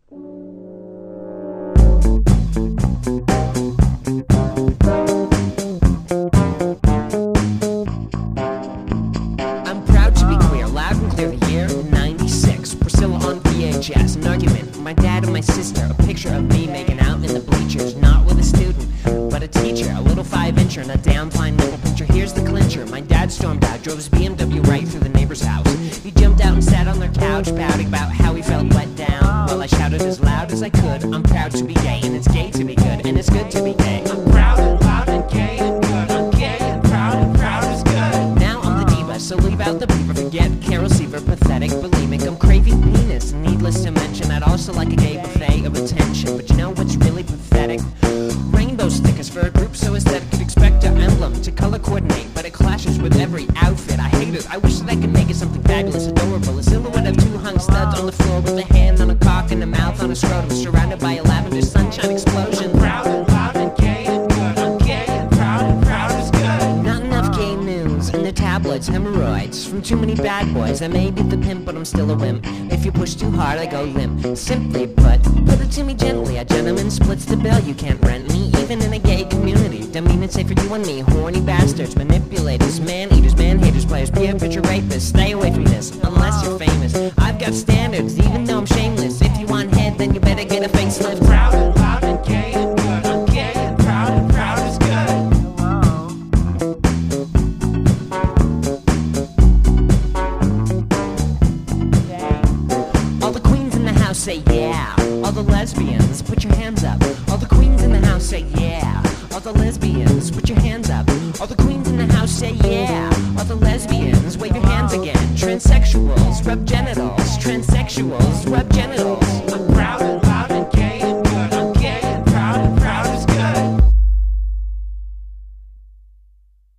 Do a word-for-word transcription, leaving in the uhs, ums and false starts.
I'm proud to be queer, loud and clear, the year ninety-six. Priscilla on V H S, an argument, my dad and my sister, a picture of me making out in the bleachers, not with a student, but a teacher, a little five-incher and a damn fine nipple pincher. Here's the clincher, my dad stormed out, drove his B M W right through the neighbor's house. He jumped out and sat on their couch, pouting about how he felt let down. Well, I shouted as loud as I could, I'm proud to be gay, and it's gay to be good, and it's good to be gay. I'm proud and loud and gay and good, I'm gay and proud, and proud is good. Now I'm the diva, so leave out the beaver, forget Carol Seaver, pathetic, bulimic, I'm craving penis. Needless to mention, I'd also like a gay buffet of attention, but you know what's really pathetic? Rainbow stickers for a group so aesthetic you'd expect our emblem to color coordinate, but it clashes with every outfit. I hate it, I wish that I could make it something fabulous, adorable, a silhouette of two hung studs on the floor with a hand on a cock and a mouth on a scrotum, surrounded by a lavender sunshine explosion. Proud and loud and gay and good, I'm gay and proud, and proud is good. Not enough gay news in the tabloids, hemorrhoids from too many bad boys. I may be the pimp, but I'm still a wimp. If you push too hard, I go limp. Simply put, put it to me gently. A gentleman splits the bill, you can't rent me, even in a gay community. Don't mean it's safe for you and me, horny bastards, manipulators, man-eaters, man-haters, players, peer picture rapists. Stay away from this, unless you're famous. I've got standards, even though I'm shameless. If you want head, then you better get a facelift. Proud and loud and gay and good, I'm gay and proud, and proud is good. All the queens in the house say yeah. All the lesbians, put your hands up. All the queens in the house say yeah. All the lesbians, put your hands up. All the queens in the house say yeah. All the lesbians, wave your hands again. Transsexuals, rub genitals. Trans